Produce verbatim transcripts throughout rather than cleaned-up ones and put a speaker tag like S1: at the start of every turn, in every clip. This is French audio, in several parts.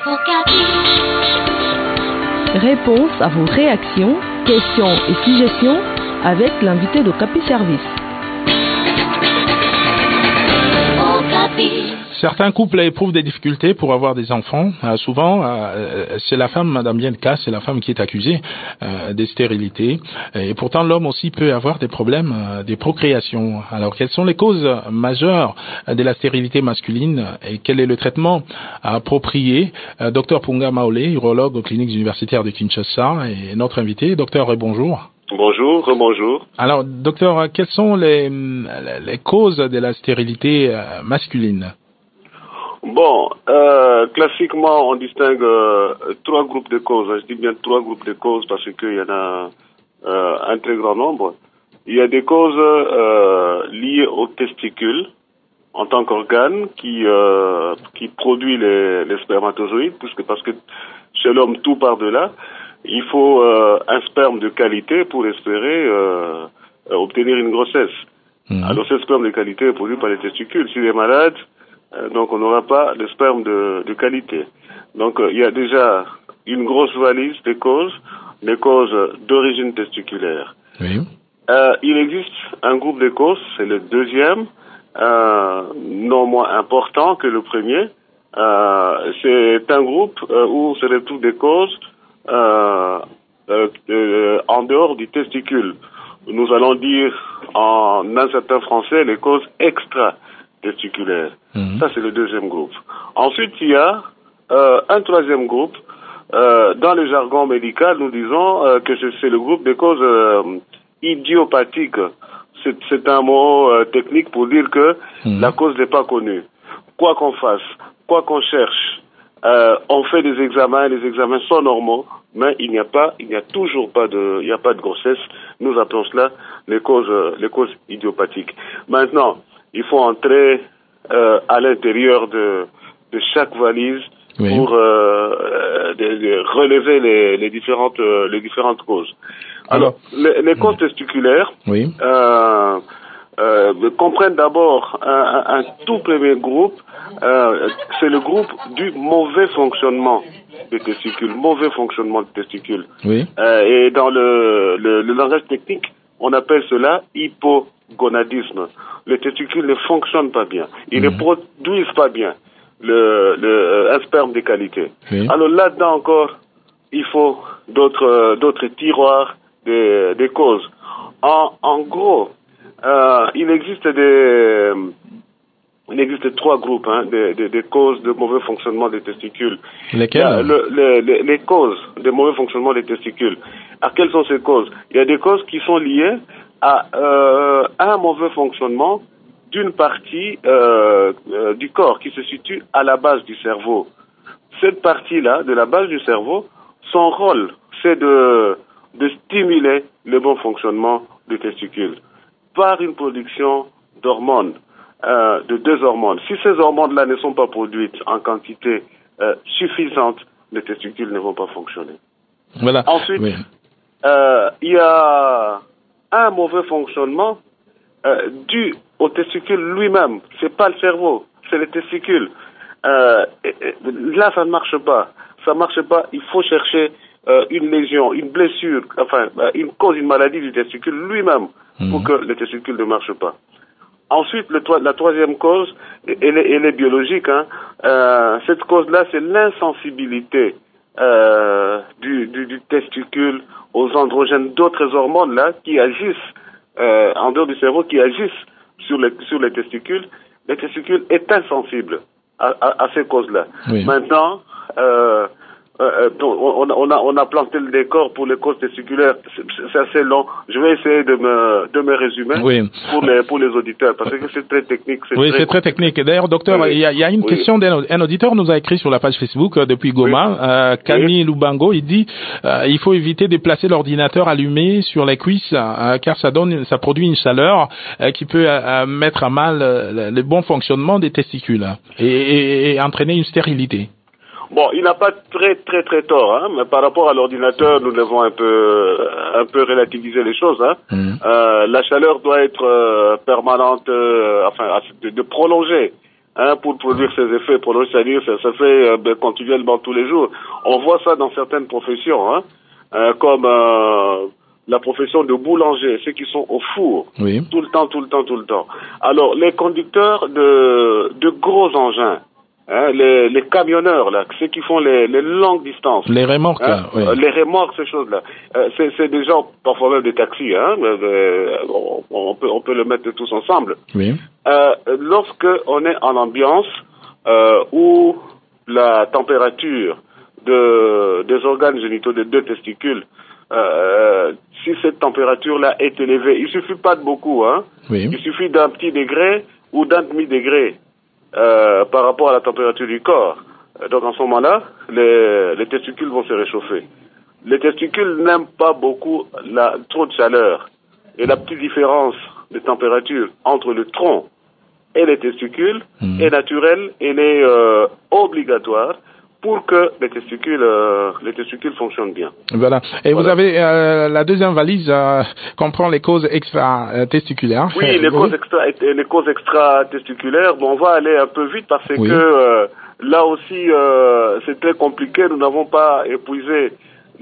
S1: Réponse à vos réactions, questions et suggestions avec l'invité d'Okapi Service.
S2: Certains couples éprouvent des difficultés pour avoir des enfants. Euh, souvent, euh, c'est la femme, Madame Bienka, c'est la femme qui est accusée euh, des stérilités. Et pourtant, l'homme aussi peut avoir des problèmes euh, de procréation. Alors, quelles sont les causes majeures de la stérilité masculine et quel est le traitement approprié? euh, Docteur Punga Maole, urologue aux cliniques universitaires de Kinshasa, et notre invité. Docteur, bonjour.
S3: Bonjour, bonjour.
S2: Alors, docteur, quelles sont les, les causes de la stérilité euh, masculine?
S3: Bon, euh, classiquement, on distingue euh, trois groupes de causes. Je dis bien trois groupes de causes parce qu'il y en a euh, un très grand nombre. Il y a des causes euh, liées aux testicules en tant qu'organe qui euh, qui produit les, les spermatozoïdes, puisque parce que chez l'homme tout part de là. Il faut euh, un sperme de qualité pour espérer euh, obtenir une grossesse. Mmh. Alors, ce sperme de qualité est produit par les testicules. S'il est malade, euh, donc on n'aura pas de sperme de, de qualité. Donc, euh, il y a déjà une grosse valise des causes, des causes d'origine testiculaire.
S2: Oui.
S3: Euh, il existe un groupe de causes, c'est le deuxième, euh, non moins important que le premier. Euh, c'est un groupe euh, où se retrouvent des causes Euh, euh, euh, en dehors du testicule. Nous allons dire en un certain français les causes extra-testiculaires. Mmh. Ça, c'est le deuxième groupe. Ensuite, il y a euh, un troisième groupe. Euh, dans le jargon médical, nous disons euh, que c'est, c'est le groupe des causes euh, idiopathiques. C'est, c'est un mot euh, technique pour dire que mmh. la cause n'est pas connue. Quoi qu'on fasse, quoi qu'on cherche, Euh, on fait des examens, les examens sont normaux, mais il n'y a pas, il n'y a toujours pas de, il n'y a pas de grossesse. Nous appelons cela les causes, les causes idiopathiques. Maintenant, il faut entrer euh, à l'intérieur de, de chaque valise oui. pour euh, de, de relever les, les différentes, les différentes causes. Alors, Alors les, les causes oui. testiculaires. Oui. Euh, Euh, comprennent d'abord un, un, un tout premier groupe, euh, c'est le groupe du mauvais fonctionnement des testicules, mauvais fonctionnement des testicules. Oui. Euh, et dans le, le, le langage technique, on appelle cela hypogonadisme. Les testicules ne fonctionnent pas bien, ils mmh. ne produisent pas bien le, le, un sperme de qualité. Oui. Alors là-dedans encore, il faut d'autres, d'autres tiroirs des, des causes. En, en gros, Euh, il existe des, il existe trois groupes, hein, des, des, des causes de mauvais fonctionnement des testicules.
S2: Lesquelles?
S3: Le, le, les, les causes de mauvais fonctionnement des testicules. À quelles sont ces causes? Il y a des causes qui sont liées à euh, un mauvais fonctionnement d'une partie euh, euh, du corps qui se situe à la base du cerveau. Cette partie-là, de la base du cerveau, son rôle, c'est de, de stimuler le bon fonctionnement des testicules par une production d'hormones, euh, de deux hormones. Si ces hormones-là ne sont pas produites en quantité euh, suffisante, les testicules ne vont pas fonctionner.
S2: Voilà.
S3: Ensuite,
S2: oui.
S3: euh, il y a un mauvais fonctionnement euh, dû au testicule lui-même. C'est pas le cerveau, c'est les testicules. Euh, et, et, là, ça ne marche pas. Ça ne marche pas. Il faut chercher euh, une lésion, une blessure, enfin, une cause, une maladie du testicule lui-même. Pour que les testicules ne marchent pas. Ensuite, le, la troisième cause, elle est, elle est biologique. Hein. Euh, cette cause-là, c'est l'insensibilité euh, du, du, du testicule aux androgènes, d'autres hormones là qui agissent euh, en dehors du cerveau, qui agissent sur les, sur les testicules. Les testicules est insensible à, à, à ces causes-là. Oui. Maintenant, euh, Euh, on, on, a, on a planté le décor pour les causes testiculaires, c'est, c'est assez long. Je vais essayer de me, de me résumer oui. pour, les, pour les auditeurs, parce que c'est très technique. C'est
S2: oui,
S3: très
S2: c'est très technique. D'ailleurs, docteur, oui. il, y a, il y a une oui. question d'un auditeur nous a écrit sur la page Facebook euh, depuis Goma, oui. euh, Camille oui. Lubango, il dit euh, il faut éviter de placer l'ordinateur allumé sur les cuisses, euh, car ça donne, ça produit une chaleur euh, qui peut euh, mettre à mal euh, le bon fonctionnement des testicules et, et, et entraîner une stérilité.
S3: Bon, il n'a pas très très très tort, hein, mais par rapport à l'ordinateur, nous devons un peu un peu relativiser les choses. Hein. Mmh. Euh, la chaleur doit être euh, permanente, euh, enfin de, de prolonger hein, pour produire ses effets prolongés, c'est-à-dire ça se fait euh, ben, continuellement tous les jours. On voit ça dans certaines professions, hein, euh, comme euh, la profession de boulanger, ceux qui sont au four,
S2: oui.
S3: tout le temps, tout le temps, tout le temps. Alors, les conducteurs de, de gros engins, hein, les, les camionneurs, là, ceux qui font les, les longues distances.
S2: Les remorques,
S3: hein,
S2: oui.
S3: Les remorques, ces choses-là. Euh, c'est, c'est des gens, parfois même des taxis, hein, mais, mais, on, on, peut, on peut le mettre tous ensemble.
S2: Oui.
S3: Euh, lorsque on est en ambiance euh, où la température de, des organes génitaux des deux testicules, euh, si cette température-là est élevée, il suffit pas de beaucoup, hein.
S2: Oui.
S3: Il suffit d'un petit degré ou d'un demi-degré euh, par rapport à la température du corps. Donc en ce moment-là, les, les testicules vont se réchauffer. Les testicules n'aiment pas beaucoup la, trop de chaleur. Et la petite différence de température entre le tronc et les testicules mmh. est naturelle, elle est euh, obligatoire pour que les testicules, euh, les testicules fonctionnent bien.
S2: Voilà. Et
S3: voilà.
S2: vous avez euh, la deuxième valise euh, comprend les causes extra-testiculaires.
S3: Oui, les causes extra, les causes extra-testiculaires. Bon, on va aller un peu vite parce oui. que euh, là aussi euh, c'est très compliqué. Nous n'avons pas épuisé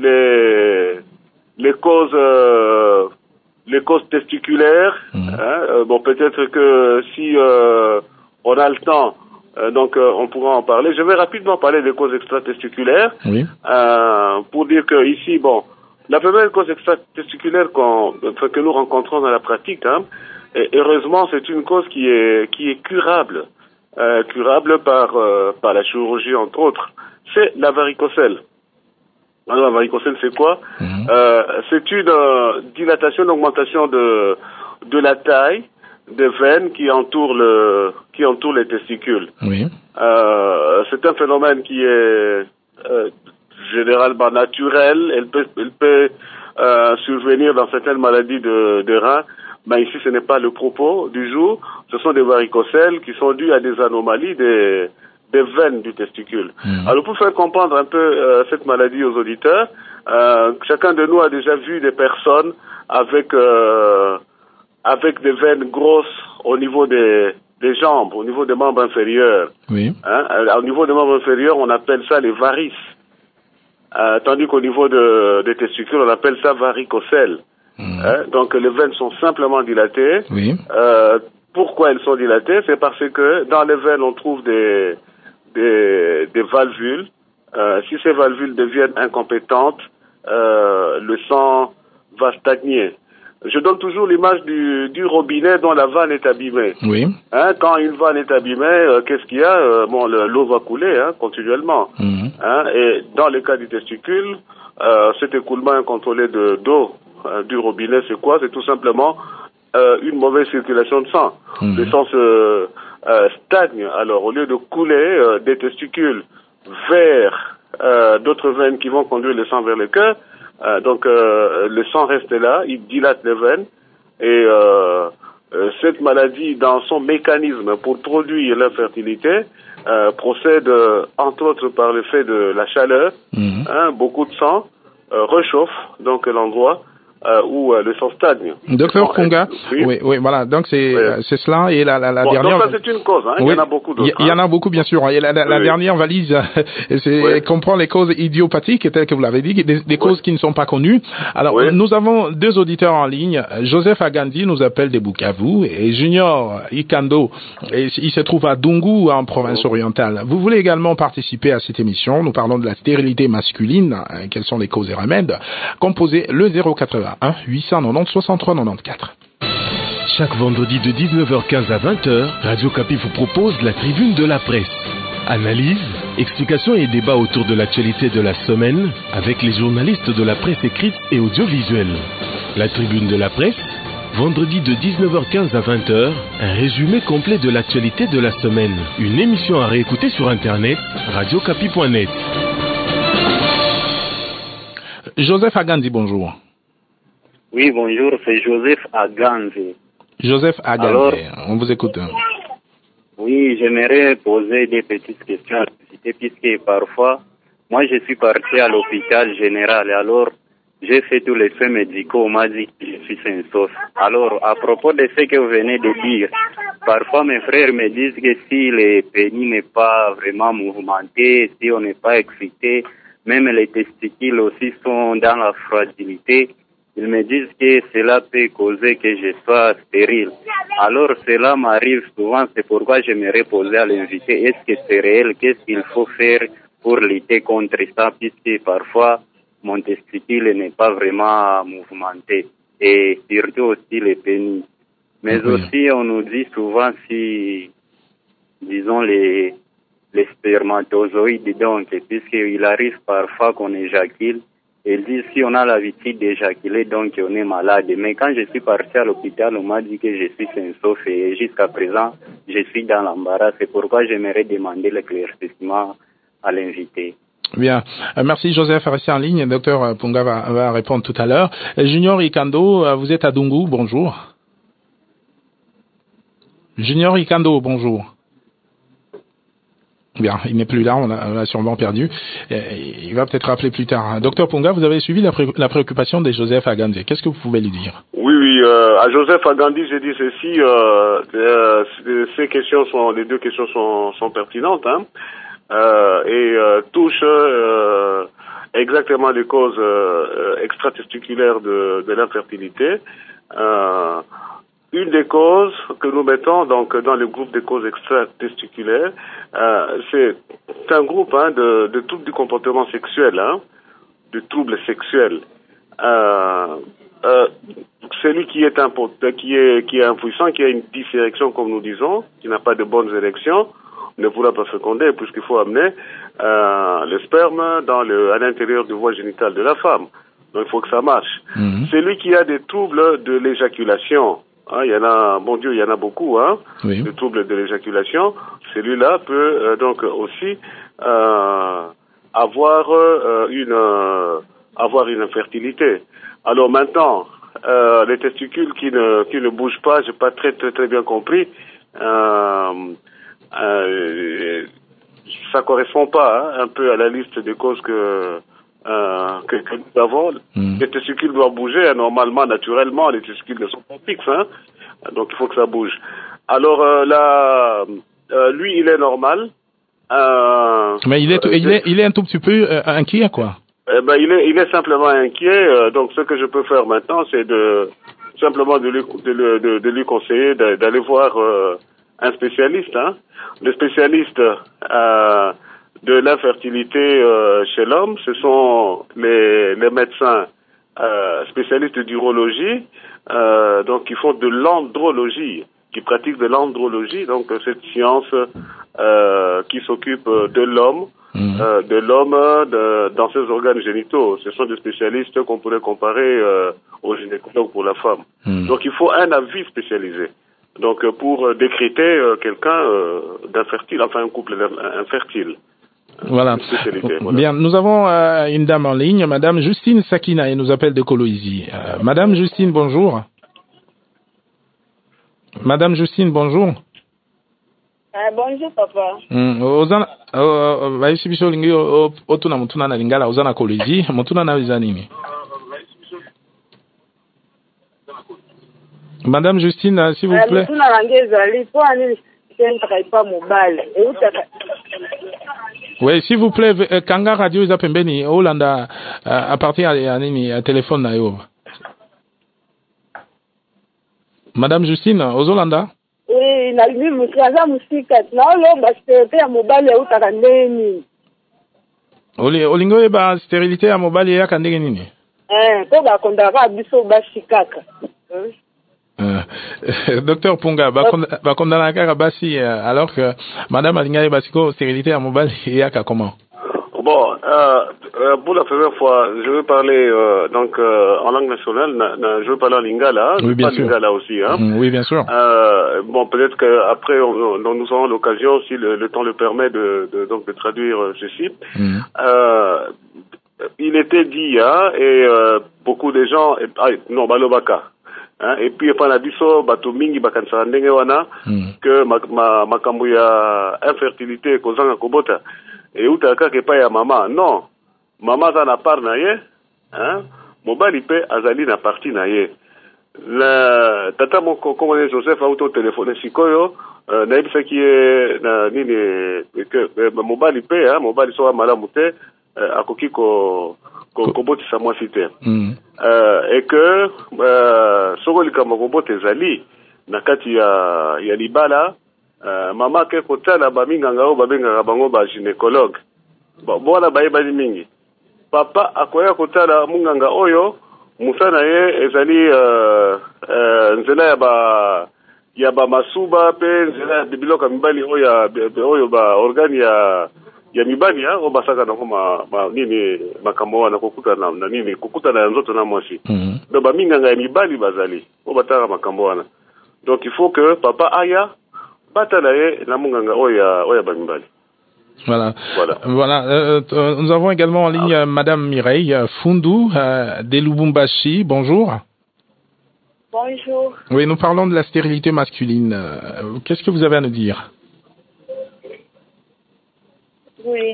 S3: les les causes euh, les causes testiculaires. Mmh. Hein. Euh, bon, peut-être que si euh, on a le temps. Euh, donc euh, on pourra en parler. Je vais rapidement parler des causes extra-testiculaires oui. euh, pour dire que ici, bon, la première cause extra-testiculaire qu'on, enfin, que nous rencontrons dans la pratique, hein, et heureusement, c'est une cause qui est qui est curable, euh, curable par euh, par la chirurgie entre autres. C'est la varicocèle. Alors, la varicocèle, c'est quoi? mmh. euh, C'est une euh, dilatation, une augmentation de de la taille des veines qui entourent le qui entourent les testicules.
S2: Oui.
S3: Euh, c'est un phénomène qui est euh, généralement naturel. Elle peut elle peut euh, survenir dans certaines maladies de, de reins, mais ici ce n'est pas le propos du jour. Ce sont des varicocèles qui sont dus à des anomalies des des veines du testicule. Mmh. Alors pour faire comprendre un peu euh, cette maladie aux auditeurs, euh, chacun de nous a déjà vu des personnes avec euh, avec des veines grosses au niveau des, des jambes, au niveau des membres inférieurs.
S2: Oui.
S3: Hein? Au niveau des membres inférieurs, on appelle ça les varices. Euh, tandis qu'au niveau de, des testicules, on appelle ça varicocèle. Mmh. Hein? Donc les veines sont simplement dilatées.
S2: Oui.
S3: Euh, pourquoi elles sont dilatées? C'est parce que dans les veines, on trouve des, des, des valvules. Euh, si ces valvules deviennent incompétentes, euh, le sang va stagner. Je donne toujours l'image du, du robinet dont la vanne est abîmée.
S2: Oui.
S3: Hein, quand une vanne est abîmée, euh, qu'est-ce qu'il y a? euh, Bon, le, l'eau va couler hein, continuellement. Mmh. Hein, et dans le cas du testicule, euh, cet écoulement incontrôlé de d'eau euh, du robinet, c'est quoi? C'est tout simplement euh, une mauvaise circulation de sang. Mmh. Le sang se euh, stagne. Alors, au lieu de couler euh, des testicules vers euh, d'autres veines qui vont conduire le sang vers le cœur, Euh, donc euh, le sang reste là, il dilate les veines et euh, euh, cette maladie dans son mécanisme pour produire l'infertilité euh, procède euh, entre autres par le fait de la chaleur, mmh. hein, beaucoup de sang euh, réchauffe donc l'endroit Euh, où euh, le sang stagne.
S2: Docteur Kunga, oui. oui, oui, voilà, donc c'est oui. c'est cela et la, la, la
S3: bon,
S2: dernière.
S3: Donc ça c'est une cause, hein.
S2: Oui.
S3: Il y en a beaucoup d'autres.
S2: Il y, hein. y en a beaucoup bien sûr. Et la, la, oui. la dernière valise, c'est oui. comprend les causes idiopathiques, telles que vous l'avez dit, des, des oui. causes qui ne sont pas connues. Alors oui. nous avons deux auditeurs en ligne. Joseph Agandi nous appelle de Bukavu et Junior Ikando, et il se trouve à Dungu en province oui. orientale. Vous voulez également participer à cette émission. Nous parlons de la stérilité masculine. Quelles sont les causes et remèdes? Composez le zéro quatre-vingt-un huit cent quatre-vingt-dix soixante-trois quatre-vingt-quatorze.
S4: Chaque vendredi de dix-neuf heures quinze à vingt heures, Radio Kapi vous propose la tribune de la presse. Analyse, explications et débats autour de l'actualité de la semaine avec les journalistes de la presse écrite et audiovisuelle. La tribune de la presse, vendredi de dix-neuf heures quinze à vingt heures, un résumé complet de l'actualité de la semaine. Une émission à réécouter sur internet, radio kapi point net.
S2: Joseph Agandi, bonjour.
S5: Oui, bonjour, c'est Joseph Aganzi.
S2: Joseph Aganzi, Alors, on vous écoute.
S5: Oui, j'aimerais poser des petites questions à la société, puisque parfois, moi je suis parti à l'hôpital général, et alors j'ai fait tous les soins médicaux, on m'a dit que je suis sain et sauf. Alors, à propos de ce que vous venez de dire, parfois mes frères me disent que si le pénis n'est pas vraiment mouvementé, si on n'est pas excité, même les testicules aussi sont dans la fragilité, ils me disent que cela peut causer que je sois stérile. Alors cela m'arrive souvent, c'est pourquoi j'aimerais poser à l'invité, est-ce que c'est réel, qu'est-ce qu'il faut faire pour lutter contre ça, puisque parfois mon testicule n'est pas vraiment mouvementé, et surtout aussi le pénis. Mais oui. Aussi on nous dit souvent si, disons les, les spermatozoïdes, donc, puisqu'il arrive parfois qu'on éjacule, ils disent si on a l'habitude d'éjaculer, donc on est malade. Mais quand je suis parti à l'hôpital, on m'a dit que je suis sain et sauf et jusqu'à présent, je suis dans l'embarras. C'est pourquoi j'aimerais demander l'éclaircissement à l'invité.
S2: Bien. Euh, merci Joseph. Restez en ligne. Docteur Punga va, va répondre tout à l'heure. Junior Ikando, vous êtes à Dungu. Bonjour. Junior Ikando, bonjour. Bien, il n'est plus là, on l'a, on l'a sûrement perdu. Il va peut-être rappeler plus tard. Docteur Punga, vous avez suivi la, pré- la préoccupation de Joseph Agandé. Qu'est-ce que vous pouvez lui dire?
S3: Oui, oui. Euh, à Joseph Agandé, j'ai dit ceci. Euh, euh, ces questions sont, les deux questions sont, sont pertinentes, hein, euh, et euh, touchent euh, exactement les causes euh, extratesticulaires de, de l'infertilité. Euh, Une des causes que nous mettons donc dans le groupe des causes extratesticulaires, euh, c'est un groupe hein, de, de troubles du comportement sexuel, hein, de troubles sexuels. Euh, euh, celui qui est, impo- qui est qui est impuissant, qui a une dysérection comme nous disons, qui n'a pas de bonnes érections, ne pourra pas féconder puisqu'il faut amener euh, le sperme dans le à l'intérieur du voie génitale de la femme. Donc il faut que ça marche. Mmh. Celui qui a des troubles de l'éjaculation. Ah, il y en a, bon Dieu, il y en a beaucoup, hein, oui. Le trouble de l'éjaculation. Celui-là peut euh, donc aussi euh, avoir euh, une euh, avoir une infertilité. Alors maintenant, euh, les testicules qui ne qui ne bougent pas, j'ai pas très très très bien compris. Euh, euh, ça correspond pas hein, un peu à la liste des causes que Euh, que, que nous avons. Mmh. Les testicules doivent bouger, hein, normalement, naturellement, les testicules ne sont pas fixes, hein, donc il faut que ça bouge. Alors euh, là, euh, lui, il est normal. Euh,
S2: Mais il est, euh, il est, il est un tout petit peu euh, inquiet, quoi.
S3: Eh ben, il est, il est simplement inquiet. Euh, donc, ce que je peux faire maintenant, c'est de simplement de lui, de, de, de lui conseiller d'aller voir euh, un spécialiste, hein. Le spécialiste. Euh, de l'infertilité euh, chez l'homme, ce sont les, les médecins euh, spécialistes d'urologie, euh, donc qui font de l'andrologie, qui pratiquent de l'andrologie, donc cette science euh, qui s'occupe de l'homme, mmh. euh, de l'homme de, dans ses organes génitaux. Ce sont des spécialistes qu'on pourrait comparer euh, aux gynécologues pour la femme. Mmh. Donc il faut un avis spécialisé. Donc pour décréter euh, quelqu'un euh, d'infertile, enfin un couple infertile.
S2: Voilà. voilà. Bien, nous avons euh, une dame en ligne, Madame Justine Sakina, elle nous appelle de Coloizy. Euh, Madame Justine, bonjour. Madame Justine, bonjour.
S6: Ah, bonjour, papa.
S2: Mm, ozana, vaisi biso lingi otuna mutuna na lingala ozana Coloizy, mutuna na wizanini. Madame Justine, s'il vous plaît.
S6: Mutuna langeza lipo ani senta ipa mobile.
S2: Oui, s'il vous plaît, Kanga Radio is pembeni Holanda à partir ya nini ya téléphone na yo. Madame Justine, aux Holanda?
S6: Oui, na libi mutikaza musika. Na lo ba stérilité ya mobile ya utaka ndeni.
S2: Oli olingo e ba stérilité ya mobile ya kandenge nini?
S6: Eh, to ba kondaka biso ba shikaka.
S2: Euh, Docteur Punga, va condamner à Basi alors que Madame Alingaye Basiko, stérilité à mobile et à comment?
S3: Bon, euh, euh, pour la première fois, je vais parler euh, donc euh, en langue nationale. Na, na, je vais parler en lingala,
S2: oui, bien
S3: pas
S2: sûr.
S3: lingala aussi, hein.
S2: Mmh, oui, bien sûr.
S3: Euh, bon, peut-être qu'après, on, on, nous aurons l'occasion, si le, le temps le permet, de, de donc de traduire ceci. Mmh. Euh, il était dit, hein, et euh, beaucoup de gens, et, ah, non, balobaka. Hein, et puis pa na biso bato mingi bakanisa ndenge wana mm. que ma makambo ya infertilité kozanga kobota e utaka ke pa ya mama non mama za na part na ye hein mobali pe azali na parti na ye. La tata moko komone Joseph auto téléphone sikoyo uh, na ebisaki ye na nini que mobali pe ha mobali so malamu te uh, akoki ko ko kobotisa mwasi te. Mm. Uh, et que uh, soko likama kobota ezali na kati ya ya libala uh, mama ke kotala baminganga o babengaka bango ba gynécologue. Bon bona bayebani mingi. Papa akoya kotala munganga oyo musana ye ezali uh, uh, nzela ya ba ya ba masuba pe nzela ya biloka mibali oyo oyo ba organi ya ya mibali ya o basaka na koma ma nini makambo wana kokuta na, na nini kokuta na nzoto na mwasi. Mm -hmm. Do ba minganga ya mibali bazali o bataka makambo wana. Donc il faut que papa aya batala ye na munganga oya oya ba mibali.
S2: Voilà. Voilà. voilà. Euh, nous avons également en ligne ah. Madame Mireille Fundu euh, de Lubumbashi. Bonjour.
S6: Bonjour.
S2: Oui, nous parlons de la stérilité masculine. Euh, Qu'est-ce que vous avez à nous dire?
S6: Oui.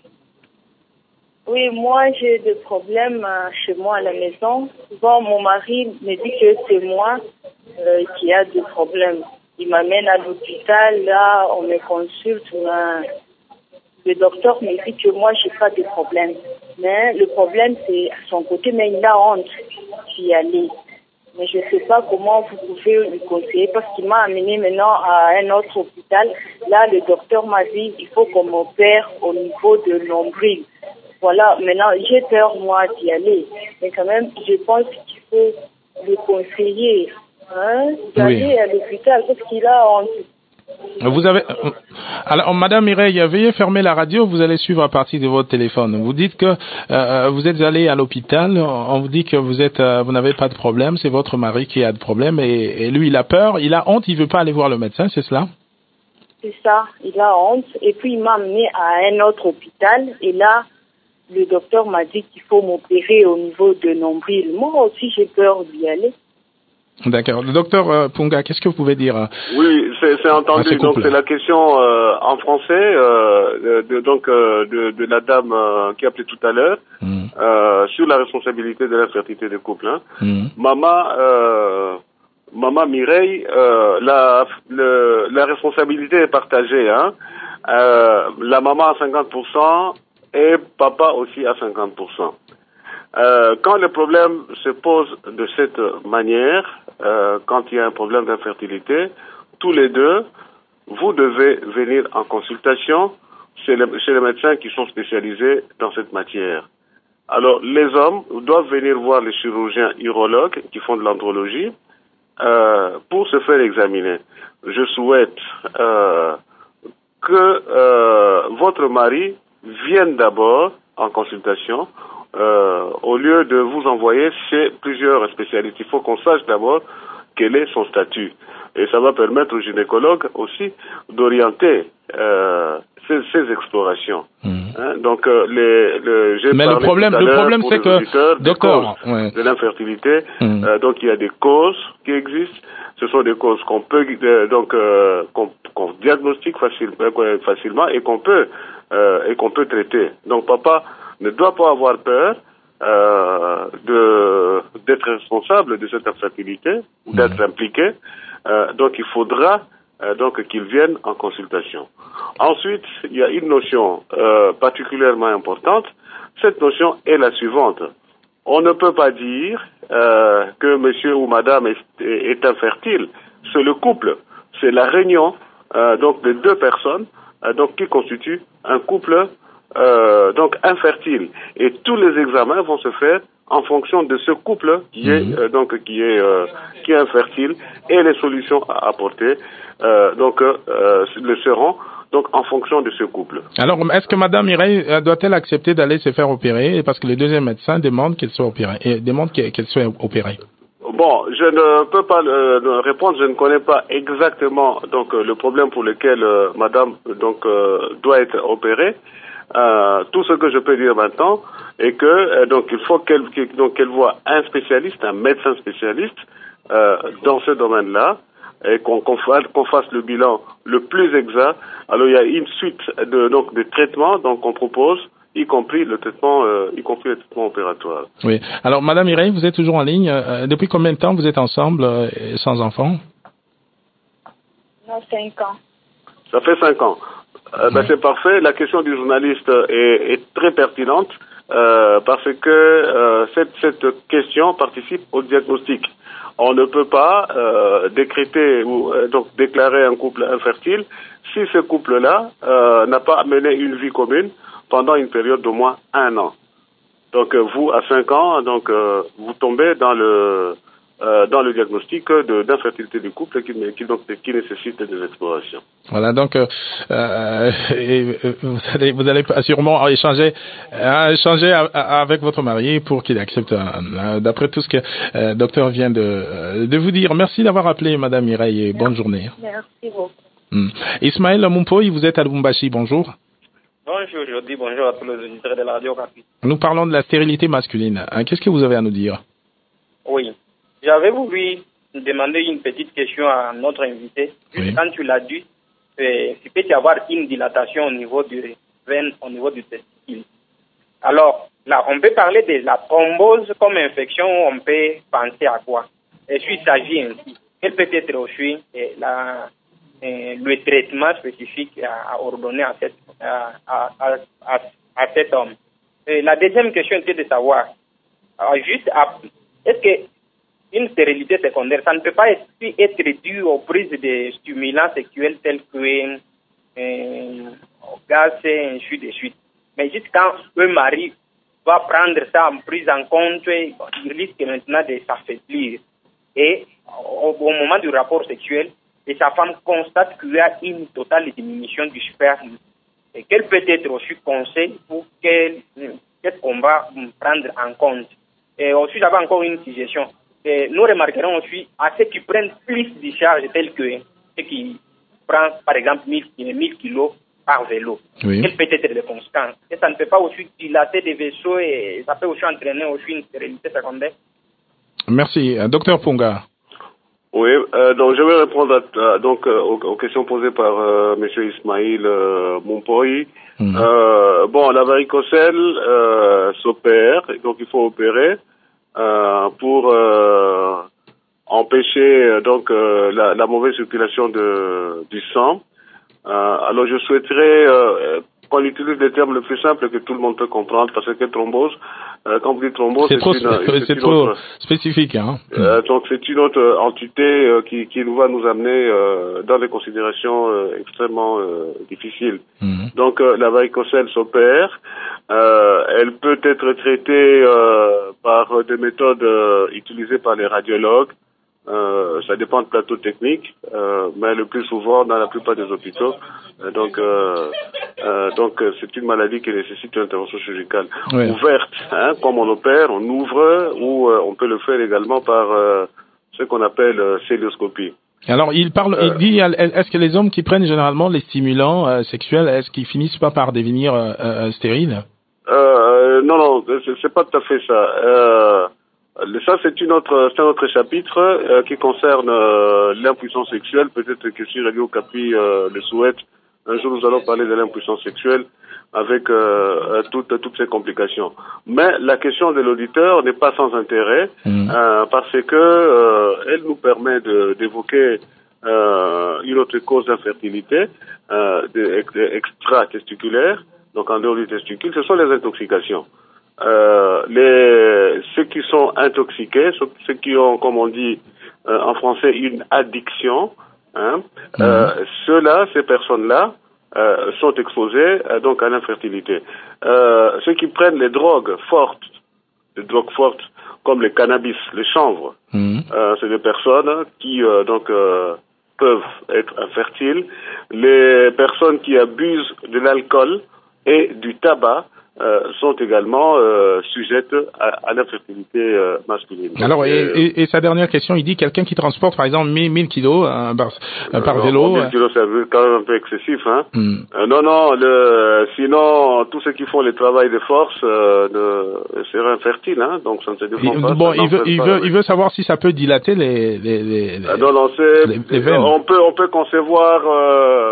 S6: Oui, moi j'ai des problèmes chez moi à la maison. Souvent mon mari me dit que c'est moi euh, qui a des problèmes. Il m'amène à l'hôpital, là on me consulte, on le docteur me dit que moi j'ai pas de problème. Mais le problème c'est à son côté, mais il a honte d'y aller. Mais je ne sais pas comment vous pouvez lui conseiller parce qu'il m'a amené maintenant à un autre hôpital. Là, le docteur m'a dit qu'il faut qu'on m'opère au niveau de nombril. Voilà, maintenant j'ai peur moi d'y aller. Mais quand même, je pense qu'il faut le conseiller hein, d'aller oui. à l'hôpital parce qu'il a honte.
S2: Vous avez, alors Madame Mireille, veuillez fermer la radio. Vous allez suivre à partir de votre téléphone. Vous dites que euh, vous êtes allé à l'hôpital. On vous dit que vous êtes, euh, vous n'avez pas de problème. C'est votre mari qui a de problème et, et lui il a peur, il a honte, il veut pas aller voir le médecin, c'est cela?
S6: C'est ça, il a honte. Et puis il m'a amené à un autre hôpital et là le docteur m'a dit qu'il faut m'opérer au niveau de nombril. Moi aussi j'ai peur d'y aller.
S2: D'accord. Le docteur euh, Punga, qu'est-ce que vous pouvez dire?
S3: Oui, c'est entendu. Donc c'est la question euh, en français euh, de, donc euh, de, de la dame euh, qui a appelé tout à l'heure mm. euh, sur la responsabilité de l'infertilité des couples. Hein. Mm. Maman, euh, Maman Mireille, euh, la, le, la responsabilité est partagée. Hein. Euh, la maman à cinquante pour cent et papa aussi à cinquante pour cent. Euh, quand le problème se pose de cette manière, euh, quand il y a un problème d'infertilité, tous les deux, vous devez venir en consultation chez les, chez les médecins qui sont spécialisés dans cette matière. Alors, les hommes doivent venir voir les chirurgiens urologues qui font de l'andrologie euh, pour se faire examiner. Je souhaite euh, que euh, votre mari vienne d'abord en consultation Euh, au lieu de vous envoyer chez plusieurs spécialistes. Il faut qu'on sache d'abord quel est son statut. Et ça va permettre aux gynécologues aussi d'orienter euh, ces, ces explorations. Mmh. Hein, donc, euh, les, les, j'ai
S2: Mais le problème, le problème c'est que, docteur,
S3: ouais. de l'infertilité, mmh. euh, donc il y a des causes qui existent. Ce sont des causes qu'on peut euh, donc euh, qu'on, qu'on diagnostique facile, euh, facilement et qu'on peut euh, et qu'on peut traiter. Donc, papa ne doit pas avoir peur euh, de d'être responsable de cette infertilité ou d'être mmh. impliqué. Euh, donc il faudra euh, donc qu'il vienne en consultation. Ensuite, il y a une notion euh, particulièrement importante. Cette notion est la suivante. On ne peut pas dire euh, que monsieur ou madame est, est infertile. C'est le couple. C'est la réunion euh, donc de deux personnes euh, donc qui constituent un couple Euh, donc infertile, et tous les examens vont se faire en fonction de ce couple qui est mmh. euh, donc qui est euh, qui est infertile, et les solutions à apporter euh, donc euh, le seront donc en fonction de ce couple.
S2: Alors, est-ce que Madame Mireille doit-elle accepter d'aller se faire opérer parce que le deuxième médecin demande qu'elle soit opérée et demande qu'elle soit opérée?
S3: Bon, je ne peux pas euh, répondre, je ne connais pas exactement donc le problème pour lequel euh, Madame donc euh, doit être opérée. Euh, tout ce que je peux dire maintenant est que euh, donc il faut qu'elle donc qu'elle voie un spécialiste, un médecin spécialiste euh, dans ce domaine-là, et qu'on qu'on fasse, qu'on fasse le bilan le plus exact. Alors il y a une suite de donc de traitements donc qu'on propose y compris le traitement, euh, y compris le traitement opératoire.
S2: Oui. Alors, Madame Mireille, vous êtes toujours en ligne. Euh, depuis combien de temps vous êtes ensemble euh, sans enfant?
S6: Non, cinq ans.
S3: Ça fait cinq ans. Euh, ben, c'est parfait. La question du journaliste est, est très pertinente euh, parce que euh, cette, cette question participe au diagnostic. On ne peut pas euh, décréter ou euh, donc déclarer un couple infertile si ce couple-là euh, n'a pas mené une vie commune pendant une période d'au moins un an. Donc euh, vous, à cinq ans, donc euh, vous tombez dans le euh, dans le diagnostic de, d'infertilité du couple qui, qui, donc, qui nécessite des explorations.
S2: Voilà, donc euh, euh, et, euh, vous allez vous allez sûrement échanger euh, échanger a, a, avec votre mari pour qu'il accepte. Euh, d'après tout ce que le euh, docteur vient de euh, de vous dire. Merci d'avoir appelé, Madame Mireille, et bonne journée.
S6: Merci beaucoup.
S2: Hmm. Ismaël Mumpoy, vous êtes à Lubumbashi. Bonjour.
S7: Bonjour, je dis bonjour à tous les auditeurs de la radio Okapi.
S2: Nous parlons de la stérilité masculine. Qu'est-ce que vous avez à nous dire?
S7: Oui, j'avais voulu demander une petite question à notre invité.
S2: Oui.
S7: Quand tu l'as dit, euh, il peut y avoir une dilatation au niveau du veine, au niveau du testicule. Alors, là, on peut parler de la thrombose comme infection, on peut penser à quoi? Est-ce qu'il s'agit ainsi? Quel peut être aussi euh, la, euh, le traitement spécifique à, à ordonner à, cette, à, à, à, à cet homme? Et la deuxième question était de savoir, euh, juste à, est-ce que une stérilité secondaire, ça ne peut pas être, être dû aux prises de stimulants sexuels tels que euh, gaz et ainsi de suite. Mais juste quand un mari va prendre ça en prise en compte, il risque maintenant de s'affaiblir. Et au, au moment du rapport sexuel, et sa femme constate qu'il y a une totale diminution du sperme. Et quel peut être aussi conseil pour qu'elle, qu'est-ce qu'on va prendre en compte? Et aussi, j'avais encore une suggestion. Et nous remarquerons aussi à ceux qui prennent plus de charges telles que ceux qui prennent par exemple mille kilos par vélo.
S2: Oui.
S7: Quelles peuvent être les conséquences? Et ça ne peut pas aussi dilater des vaisseaux et ça peut aussi entraîner aussi une stérilité secondaire.
S2: Merci. Docteur Punga.
S3: Oui, euh, donc je vais répondre à, à, donc euh, aux, aux questions posées par euh, Monsieur Ismaël euh, Mumpoy. Mmh. Euh, bon, la varicocèle euh, s'opère, donc il faut opérer. Euh, pour euh, empêcher euh, donc euh, la, la mauvaise circulation de, du sang. Euh, alors je souhaiterais euh, qu'on utilise des termes le plus simples que tout le monde peut comprendre, parce que thrombose, euh, quand vous dites thrombose,
S2: c'est, c'est trop,
S3: une,
S2: c'est
S3: c'est
S2: trop
S3: autre,
S2: spécifique. Hein.
S3: Euh, donc c'est une autre entité euh, qui, qui nous va nous amener euh, dans des considérations euh, extrêmement euh, difficiles. Mm-hmm. Donc euh, la varicocèle s'opère. Euh, elle peut être traitée euh, par des méthodes euh, utilisées par les radiologues. Euh, ça dépend de plateau technique, euh, mais le plus souvent dans la plupart des hôpitaux. Euh, donc, euh, euh, donc c'est une maladie qui nécessite une intervention chirurgicale oui. ouverte, hein, comme on opère, on ouvre, ou euh, on peut le faire également par euh, ce qu'on appelle euh, célioscopie.
S2: Alors, il parle, euh, il dit, est-ce que les hommes qui prennent généralement les stimulants euh, sexuels, est-ce qu'ils finissent pas par devenir euh, euh, stériles?
S3: euh, Non, non, c'est, c'est pas tout à fait ça. Euh, Ça, c'est une autre, c'est un autre chapitre euh, qui concerne euh, l'impuissance sexuelle. Peut-être que si Radio Okapi euh, le souhaite, un jour nous allons parler de l'impuissance sexuelle avec euh, toutes, toutes ces complications. Mais la question de l'auditeur n'est pas sans intérêt mmh. euh, parce que euh, elle nous permet de, d'évoquer euh, une autre cause d'infertilité euh, de, de, extra-testiculaire, donc en dehors du testicule, ce sont les intoxications. Euh, les, ceux qui sont intoxiqués, ceux, ceux qui ont, comme on dit euh, en français, une addiction, hein, mmh. euh, ceux-là, ces personnes-là, euh, sont exposés euh, donc à l'infertilité. Euh, ceux qui prennent les drogues fortes, les drogues fortes comme le cannabis, le chanvre, mmh. euh, c'est des personnes qui euh, donc euh, peuvent être infertiles. Les personnes qui abusent de l'alcool et du tabac Euh, sont également euh, sujettes à, à l'infertilité euh, masculine.
S2: Alors, et, euh, et, et sa dernière question, il dit quelqu'un qui transporte par exemple mille kilos euh, par, euh, par
S3: non,
S2: vélo.
S3: mille kilos, c'est quand même un peu excessif, hein.
S2: Mm.
S3: Euh, non, non, le, sinon, tous ceux qui font le travail de force euh, ne, seraient infertiles, hein, donc ça ne se défend
S2: il,
S3: pas.
S2: Bon, il veut, il,
S3: pas,
S2: veut,
S3: oui.
S2: il veut savoir si ça peut dilater les, les, les, les,
S3: ah, non, non, c'est,
S2: les, les veines.
S3: On peut, on peut concevoir... Euh,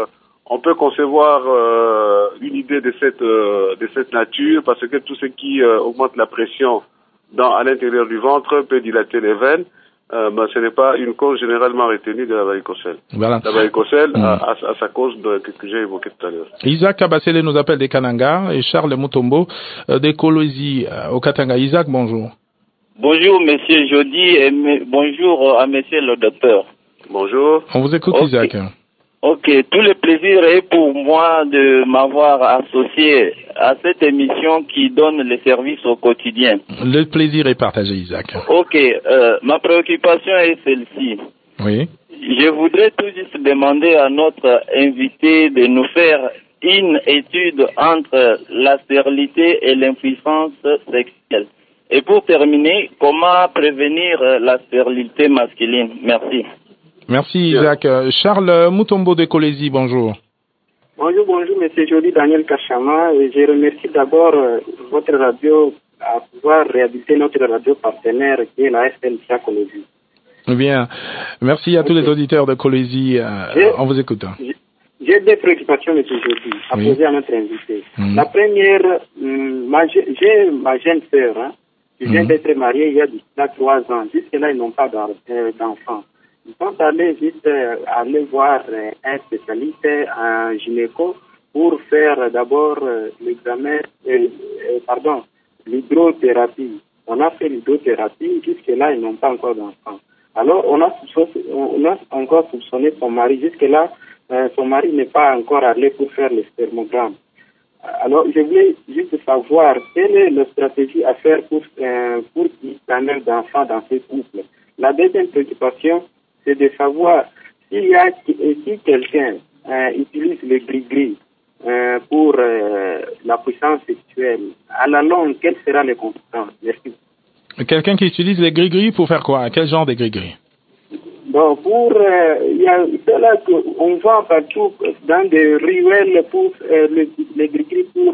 S3: on peut concevoir euh, une idée de cette euh, de cette nature parce que tout ce qui euh, augmente la pression dans à l'intérieur du ventre peut dilater les veines. Euh, ben, ce n'est pas une cause généralement retenue de la varicocèle.
S2: Voilà.
S3: La varicocèle
S2: Mmh.
S3: a, a, a sa cause de, que, que j'ai évoquée tout à l'heure.
S2: Isaac Kabasele nous appelle des Kananga et Charles Mutombo euh, des Kolwezi euh, au Katanga. Isaac, bonjour.
S8: Bonjour, monsieur Jody, et me, bonjour à monsieur le docteur.
S3: Bonjour.
S2: On vous écoute,
S8: okay.
S2: Isaac.
S8: Ok, tout le plaisir est pour moi de m'avoir associé à cette émission qui donne les services au quotidien.
S2: Le plaisir est partagé, Isaac.
S8: Ok, euh, ma préoccupation est celle-ci.
S2: Oui.
S8: Je voudrais tout juste demander à notre invité de nous faire une étude entre la stérilité et l'impuissance sexuelle. Et pour terminer, comment prévenir la stérilité masculine? Merci.
S2: Merci Isaac. Charles Mutombo de Kolwezi, bonjour.
S9: Bonjour, bonjour, monsieur Jody Daniel Kachama. Et je remercie d'abord euh, votre radio à pouvoir réhabiliter notre radio partenaire qui est la S N C A Kolwezi.
S2: Bien. Merci à okay. tous les auditeurs de Kolwezi. Euh, on vous écoute.
S9: J'ai deux préoccupations, monsieur Jody, à oui. poser à notre invité. Mmh. La première, ma, j'ai ma jeune sœur, hein, qui vient mmh. d'être mariée il y a déjà trois ans. Jusque-là, ils n'ont pas d'enfant. Ils sont allés juste euh, aller voir euh, un spécialiste, un gynéco, pour faire d'abord euh, l'examen, euh, euh, pardon, l'hydrothérapie. On a fait l'hydrothérapie, jusque-là, ils n'ont pas encore d'enfant. Alors, on a, on a encore soupçonné son mari. Jusque-là, euh, son mari n'est pas encore allé pour faire le spermogramme. Alors, je voulais juste savoir quelle est la stratégie à faire pour, euh, pour qu'il y ait d'enfants dans ce couple. La deuxième préoccupation, c'est de savoir s'il y a, si quelqu'un euh, utilise le gris-gris euh, pour euh, la puissance sexuelle, à la longue, quelles seront les conséquences? Merci.
S2: Quelqu'un qui utilise les gris-gris pour faire quoi? Quel genre de gris-gris?
S9: Bon, pour, euh, il y a cela qu'on voit partout dans des ruelles pour euh, les, les gris-gris pour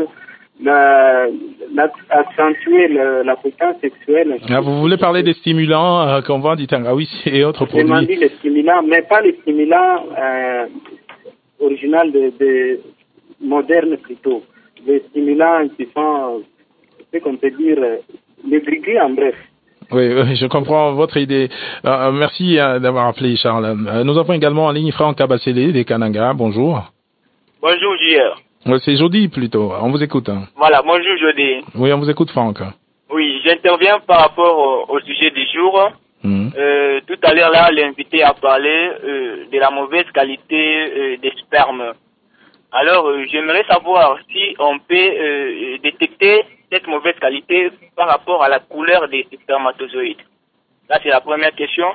S9: la, la, accentuer la, la puissance sexuelle.
S2: Ah, vous voulez parler des stimulants euh, qu'on vend d'Itangawi et autres produits?
S9: On dit les stimulants, mais pas les stimulants euh, originaux de, de modernes plutôt. Les stimulants qui sont, ce qu'on peut dire, les gris-gris en bref.
S2: Oui, oui, je comprends votre idée. Euh, merci euh, d'avoir appelé, Charles. Euh, nous avons également en ligne Franck Kabasele des Kananga. Bonjour.
S10: Bonjour, J R.
S2: C'est Jody plutôt. On vous écoute. Hein.
S10: Voilà, bonjour Jody.
S2: Oui, on vous écoute, Franck.
S10: Oui, j'interviens par rapport au, au sujet du jour. Mmh. Euh, tout à l'heure, là, l'invité a parlé euh, de la mauvaise qualité euh, des spermes. Alors, euh, j'aimerais savoir si on peut euh, détecter cette mauvaise qualité par rapport à la couleur des spermatozoïdes. Là, c'est la première question.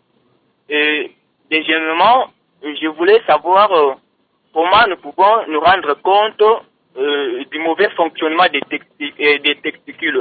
S10: Et deuxièmement, je voulais savoir euh, comment nous pouvons nous rendre compte euh, du mauvais fonctionnement des, texti- des testicules.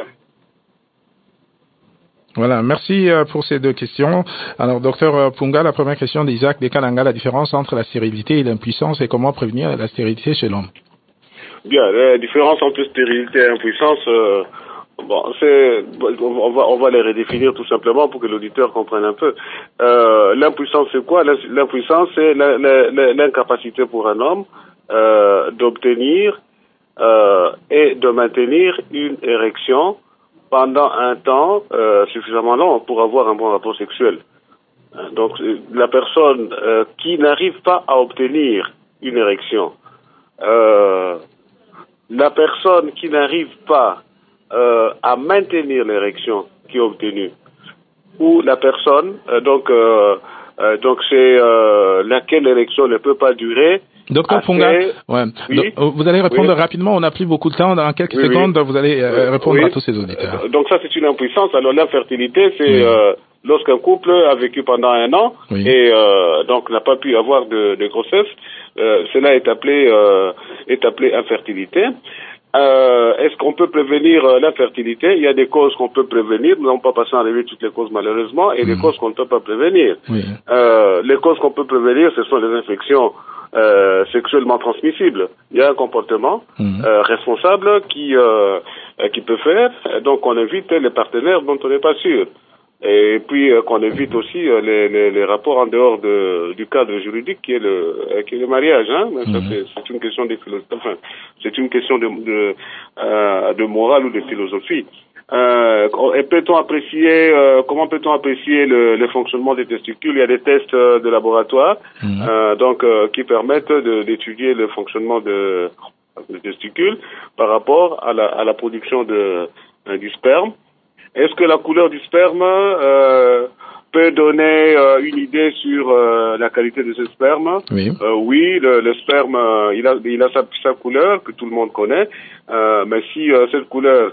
S2: Voilà, merci pour ces deux questions. Alors, docteur Punga, la première question d'Isaac des Kananga, la différence entre la stérilité et l'impuissance et comment prévenir la stérilité chez l'homme.
S3: Bien, la différence entre stérilité et impuissance, euh, bon, c'est, on va, on va les redéfinir tout simplement pour que l'auditeur comprenne un peu. Euh, l'impuissance, c'est quoi? L'impuissance, c'est la, la, l'incapacité pour un homme euh, d'obtenir euh, et de maintenir une érection pendant un temps euh, suffisamment long pour avoir un bon rapport sexuel. Donc, la personne euh, qui n'arrive pas à obtenir une érection, euh, la personne qui n'arrive pas euh, à maintenir l'érection qui est obtenue, ou la personne, euh, donc, euh, euh, donc c'est euh, laquelle l'érection ne peut pas durer.
S2: Docteur Punga, ouais.
S3: Oui.
S2: Donc, vous allez répondre
S3: oui.
S2: rapidement, on n'a plus beaucoup de temps, dans quelques
S3: oui,
S2: secondes,
S3: oui.
S2: vous allez euh, répondre
S3: oui.
S2: à tous ces auditeurs.
S3: Donc ça, c'est une impuissance. Alors l'infertilité, c'est
S2: oui.
S3: euh, lorsqu'un couple a vécu pendant un an
S2: oui.
S3: et euh, donc n'a pas pu avoir de, de grossesse, euh, cela est appelé, euh, est appelé infertilité. Euh, est-ce qu'on peut prévenir euh, l'infertilité? Il y a des causes qu'on peut prévenir. Nous n'avons pas passé en revue toutes les causes malheureusement, et mmh. des causes qu'on ne peut pas prévenir.
S2: Oui.
S3: Euh, les causes qu'on peut prévenir, ce sont les infections euh, sexuellement transmissibles. Il y a un comportement mmh. euh, responsable qui euh, qui peut faire. Donc on évite les partenaires dont on n'est pas sûr. Et puis euh, qu'on évite aussi euh, les, les, les rapports en dehors de, du cadre juridique qui est le, euh, qui est le mariage. Hein. Mais ça, c'est, c'est une question de philosophie. Enfin, c'est une question de, de, euh, de morale ou de philosophie. Euh, et peut-on apprécier euh, comment peut-on apprécier le, le fonctionnement des testicules? Il y a des tests euh, de laboratoire mmh. euh, donc euh, qui permettent de, d'étudier le fonctionnement de, des testicules par rapport à la, à la production de, euh, du sperme. Est-ce que la couleur du sperme euh, peut donner euh, une idée sur euh, la qualité de ce sperme? Oui, euh, oui le, le sperme euh, il a, il a sa, sa couleur que tout le monde connaît, euh, mais si euh, cette couleur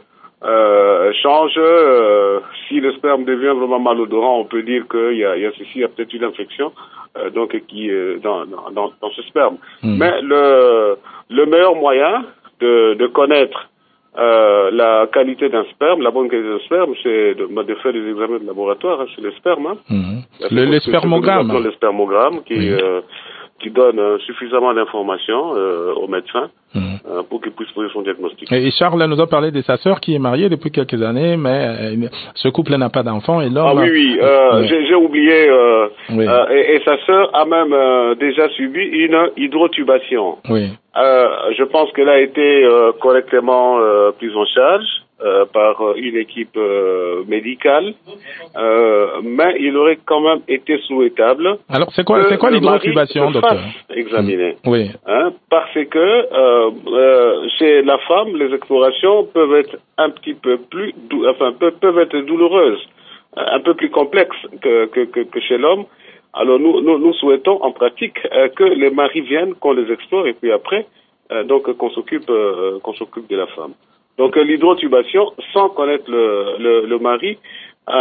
S3: Euh, change, euh, si le sperme devient vraiment malodorant, on peut dire qu'il y a, il y a ceci, il y a peut-être une infection euh, donc qui est dans, dans, dans ce sperme. Mmh. Mais le, le meilleur moyen de, de connaître euh, la qualité d'un sperme, la bonne qualité d'un sperme, c'est de, de faire des examens de laboratoire, hein, c'est le sperme. Hein. Mmh.
S2: Le, le spermogramme.
S3: Le spermogramme qui, oui. euh, qui donne euh, suffisamment d'informations euh, aux médecins. Mmh. Euh, pour qu'il puisse poser son diagnostic.
S2: Et Charles nous a parlé de sa sœur qui est mariée depuis quelques années, mais euh, ce couple n'a pas d'enfant et l'homme...
S3: Ah oui, oui, euh, ouais. j'ai, j'ai oublié, euh, oui. euh, et, et sa sœur a même euh, déjà subi une hydrotubation. Oui. Euh, je pense qu'elle a été euh, correctement euh, prise en charge euh, par une équipe euh, médicale, euh, mais il aurait quand même été souhaitable.
S2: Alors c'est quoi, c'est quoi l'hydrotubation, docteur?
S3: Examiner.
S2: Mmh. Oui.
S3: Hein, parce que euh, euh, chez la femme, les explorations peuvent être un petit peu plus, dou- enfin peuvent, peuvent être douloureuses, un peu plus complexes que, que, que, que chez l'homme. Alors nous, nous, nous souhaitons en pratique euh, que les maris viennent, qu'on les explore et puis après, euh, donc qu'on s'occupe, euh, qu'on s'occupe de la femme. Donc euh, l'hydrotubation, sans connaître le, le, le mari, a,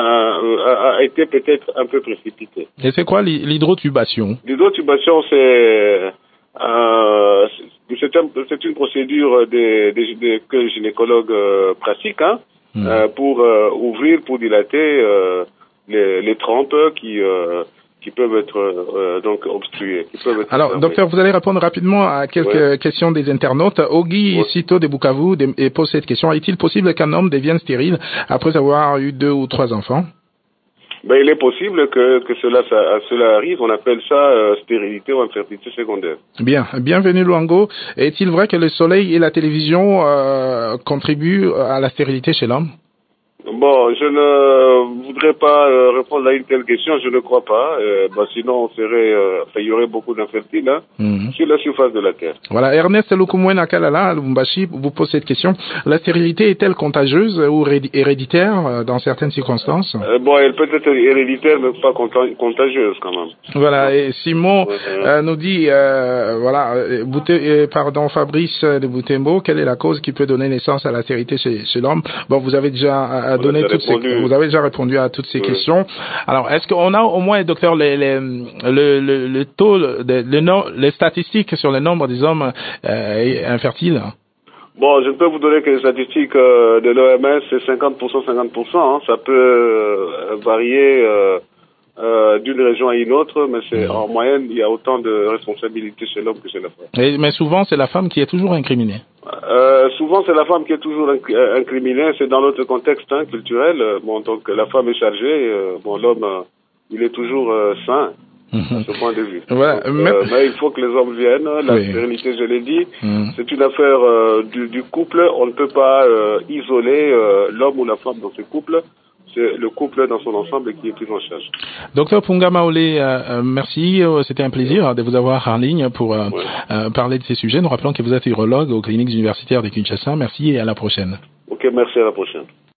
S3: a, a été peut-être un peu précipitée.
S2: Et c'est quoi l'hydrotubation?
S3: L'hydrotubation, c'est euh, c'est, un, c'est une procédure des, des, des, que les gynécologues euh, pratiquent hein, mmh. euh, pour euh, ouvrir, pour dilater euh, les, les trompes qui euh, qui peuvent être euh, donc obstruées. Qui peuvent être
S2: Alors,
S3: obstruées.
S2: docteur, vous allez répondre rapidement à quelques ouais. questions des internautes. Ogi ouais. Sito de Bukavu pose cette question. Est-il possible qu'un homme devienne stérile après avoir eu deux ou trois enfants?
S3: Ben, il est possible que, que cela, ça, cela arrive. On appelle ça euh, stérilité ou infertilité secondaire.
S2: Bien. Bienvenue, Luango. Est-il vrai que le soleil et la télévision euh, contribuent à la stérilité chez l'homme?
S3: Bon, je ne voudrais pas euh, répondre à une telle question, je ne crois pas. Euh, bah, sinon, on serait, euh, enfin, il y aurait beaucoup d'infertiles hein, mm-hmm. sur la surface de la Terre.
S2: Voilà, Ernest Lukumwena Kalala Lubumbashi vous pose cette question. La stérilité est-elle contagieuse ou héréditaire euh, dans certaines circonstances?
S3: euh, Bon, elle peut être héréditaire, mais pas contagieuse quand même.
S2: Voilà, et Simon ouais, euh, nous dit, euh, voilà, euh, Bouté, euh, pardon, Fabrice de Boutembo, quelle est la cause qui peut donner naissance à la stérilité chez, chez l'homme? Bon, vous avez déjà... À donner toutes ces, vous avez déjà répondu à toutes ces oui. questions. Alors, est-ce qu'on a au moins, docteur, les, les, le, le, le taux, de, le, les statistiques sur le nombre des hommes euh, infertiles?
S3: Bon, je peux vous donner que les statistiques euh, de l'O M S, c'est cinquante pour cent, cinquante pour cent. Hein. Ça peut euh, varier euh, euh, d'une région à une autre, mais c'est mmh. en moyenne, il y a autant de responsabilités chez l'homme que chez la femme.
S2: Et, mais souvent, c'est la femme qui est toujours incriminée.
S3: Euh, souvent, c'est la femme qui est toujours incriminée. C'est dans notre contexte hein, culturel. Bon, donc la femme est chargée. Euh, bon, l'homme, euh, il est toujours euh, sain. Mmh. À ce point de vue. Ouais, donc, mais... Euh, mais il faut que les hommes viennent. La oui. stérilité, je l'ai dit, mmh. c'est une affaire euh, du, du couple. On ne peut pas euh, isoler euh, l'homme ou la femme dans ce couple. C'est le couple dans son ensemble qui est pris en charge.
S2: Docteur Punga Maole, euh, merci. C'était un plaisir de vous avoir en ligne pour euh, ouais. euh, parler de ces sujets. Nous rappelons que vous êtes urologue aux cliniques universitaires de Kinshasa. Merci et à la prochaine.
S3: Ok, merci, à la prochaine.